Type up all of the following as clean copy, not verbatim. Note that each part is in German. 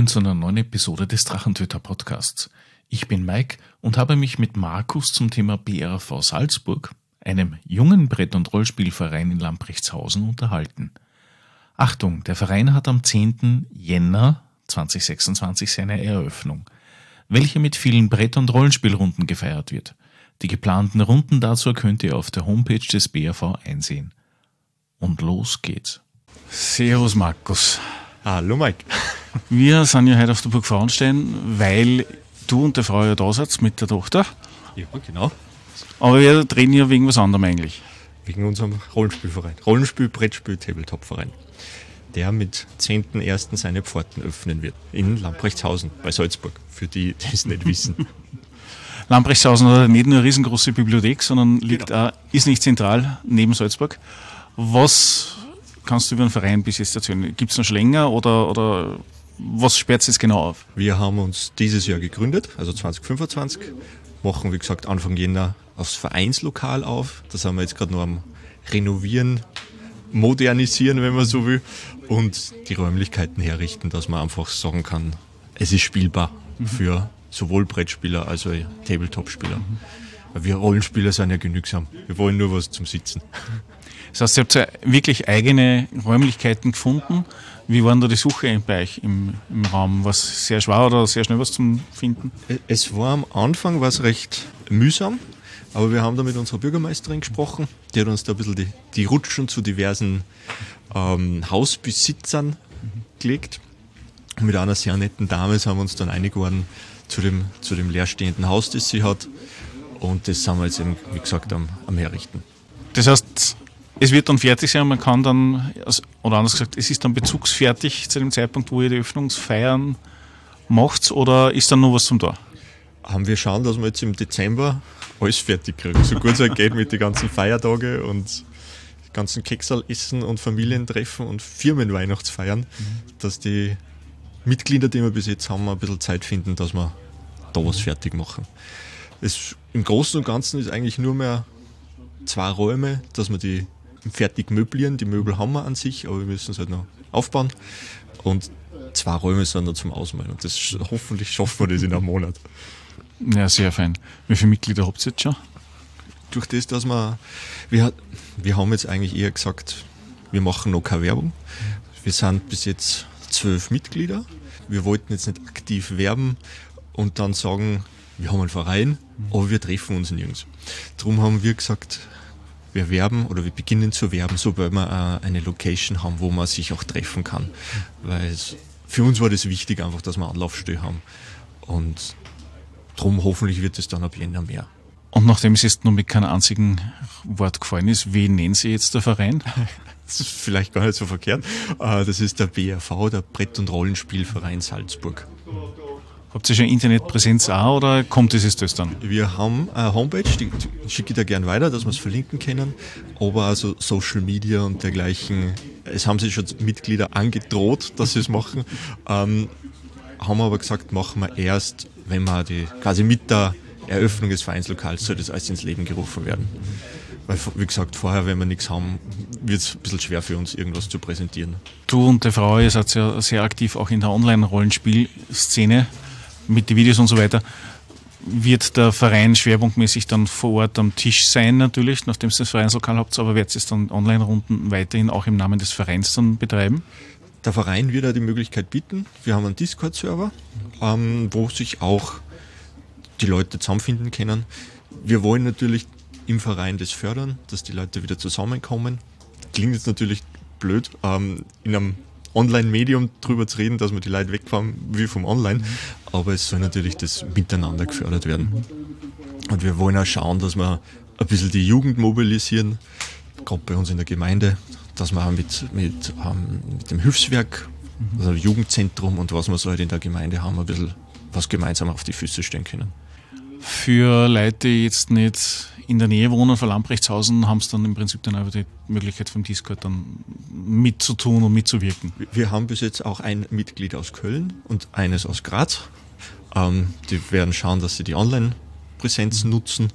willkommen zu einer neuen Episode des Drachentöter Podcasts. Ich bin Mike und habe mich mit Markus zum Thema BRV Salzburg, einem jungen Brett- und Rollspielverein in Lamprechtshausen, unterhalten. Achtung, der Verein hat am 10. Jänner 2026 seine Eröffnung, welche mit vielen Brett- und Rollenspielrunden gefeiert wird. Die geplanten Runden dazu könnt ihr auf der Homepage des BRV einsehen. Und los geht's. Servus Markus. Hallo Mike. Wir sind ja heute auf der Burg Frauenstein, weil du und der Frau ja da seid mit der Tochter. Ja, genau. Aber wir reden ja wegen was anderem eigentlich. Wegen unserem Rollenspielverein. Rollenspiel, Brettspiel, Tabletop-Verein. Der mit 10.01. seine Pforten öffnen wird. In Lamprechtshausen bei Salzburg. Für die, die es nicht wissen. Lamprechtshausen hat nicht nur eine riesengroße Bibliothek, sondern liegt auch, ist nicht zentral neben Salzburg. Was kannst du über den Verein bis jetzt erzählen? Gibt es noch schon länger oder was sperrt es jetzt genau auf? Wir haben uns dieses Jahr gegründet, also 2025. Machen, wie gesagt, Anfang Jänner aufs Vereinslokal auf. Das haben wir jetzt gerade noch am Renovieren, modernisieren, wenn man so will. Und die Räumlichkeiten herrichten, dass man einfach sagen kann, es ist spielbar für sowohl Brettspieler als auch Tabletop-Spieler. Wir Rollenspieler sind ja genügsam. Wir wollen nur was zum Sitzen. Das heißt, ihr habt ja wirklich eigene Räumlichkeiten gefunden. Wie war denn da die Suche bei euch im Raum? War es sehr schwer oder sehr schnell was zum Finden? Es war am Anfang recht mühsam, aber wir haben da mit unserer Bürgermeisterin gesprochen. Die hat uns da ein bisschen die Rutschen zu diversen Hausbesitzern gelegt. Und mit einer sehr netten Dame sind wir uns dann einig geworden zu dem leerstehenden Haus, das sie hat. Und das sind wir jetzt eben, wie gesagt, am Herrichten. Das heißt, es wird dann fertig sein und man kann dann, oder anders gesagt, es ist dann bezugsfertig zu dem Zeitpunkt, wo ihr die Öffnungsfeiern macht, oder ist dann noch was zum da? Wir schauen, dass wir jetzt im Dezember alles fertig kriegen. So gut es halt geht mit den ganzen Feiertagen und ganzen Keksal essen und Familientreffen und Firmenweihnachtsfeiern, dass die Mitglieder, die wir bis jetzt haben, ein bisschen Zeit finden, dass wir da was fertig machen. Im Großen und Ganzen ist eigentlich nur mehr 2 Räume, dass wir die fertig möblieren. Die Möbel haben wir an sich, aber wir müssen es halt noch aufbauen. Und 2 Räume sind noch zum Ausmalen. Und hoffentlich schaffen wir das in einem Monat. Ja, sehr fein. Wie viele Mitglieder habt ihr jetzt schon? Durch das, dass wir haben jetzt eigentlich eher gesagt, wir machen noch keine Werbung. Wir sind bis jetzt 12 Mitglieder. Wir wollten jetzt nicht aktiv werben und dann sagen, wir haben einen Verein, aber wir treffen uns nirgends. Darum haben wir gesagt, wir beginnen zu werben, sobald wir eine Location haben, wo man sich auch treffen kann. Weil für uns war das wichtig, einfach, dass wir Anlaufstelle haben. Und darum hoffentlich wird es dann ab Jänner mehr. Und nachdem es jetzt noch mit keinem einzigen Wort gefallen ist, wie nennen Sie jetzt der Verein? Das ist vielleicht gar nicht so verkehrt. Das ist der BRV, der Brett- und Rollenspielverein Salzburg. Habt ihr schon Internetpräsenz auch oder kommt das dann? Wir haben eine Homepage, die schicke ich da gern weiter, dass wir es verlinken können. Aber also Social Media und dergleichen, es haben sich schon Mitglieder angedroht, dass sie es machen. Haben aber gesagt, machen wir erst, wenn wir quasi mit der Eröffnung des Vereinslokals soll das alles ins Leben gerufen werden. Weil, wie gesagt, vorher, wenn wir nichts haben, wird es ein bisschen schwer für uns, irgendwas zu präsentieren. Du und die Frau, ihr seid ja sehr aktiv auch in der Online-Rollenspielszene mit den Videos und so weiter. Wird der Verein schwerpunktmäßig dann vor Ort am Tisch sein natürlich, nachdem ihr das Vereinslokal habt, aber werdet ihr es dann Online-Runden weiterhin auch im Namen des Vereins dann betreiben? Der Verein wird ja die Möglichkeit bieten. Wir haben einen Discord-Server, wo sich auch die Leute zusammenfinden können. Wir wollen natürlich im Verein das fördern, dass die Leute wieder zusammenkommen. Klingt jetzt natürlich blöd, in einem Online-Medium drüber zu reden, dass wir die Leute wegfahren wie vom Online, aber es soll natürlich das Miteinander gefördert werden. Und wir wollen auch schauen, dass wir ein bisschen die Jugend mobilisieren, gerade bei uns in der Gemeinde, dass wir auch mit dem Hilfswerk, also Jugendzentrum und was wir so halt in der Gemeinde haben, ein bisschen was gemeinsam auf die Füße stellen können. Für Leute, die jetzt nicht in der Nähe wohnen von Lamprechtshausen, haben es dann im Prinzip dann auch die Möglichkeit vom Discord dann mitzutun und mitzuwirken. Wir haben bis jetzt auch ein Mitglied aus Köln und eines aus Graz. Die werden schauen, dass sie die Online-Präsenz nutzen,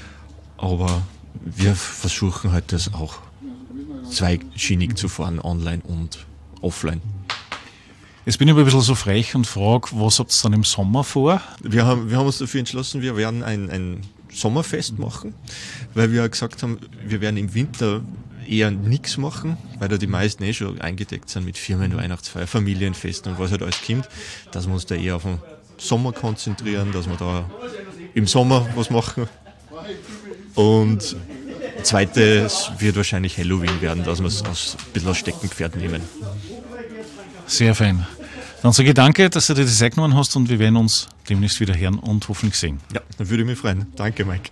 aber wir versuchen halt das auch zweischienig zu fahren, online und offline. Jetzt bin ich aber ein bisschen so frech und frage, was habt ihr dann im Sommer vor? Wir haben uns dafür entschlossen, wir werden ein Sommerfest machen, weil wir gesagt haben, wir werden im Winter eher nichts machen, weil da die meisten schon eingedeckt sind mit Firmen, Weihnachtsfeier, Familienfesten und was halt alles kommt, dass wir uns da eher auf den Sommer konzentrieren, dass wir da im Sommer was machen. Und zweites wird wahrscheinlich Halloween werden, dass wir es ein bisschen als Steckenpferd nehmen. Sehr fein. Dann sage ich danke, dass du dir die Zeit genommen hast und wir werden uns demnächst wieder hören und hoffentlich sehen. Ja, dann würde ich mich freuen. Danke, Mike.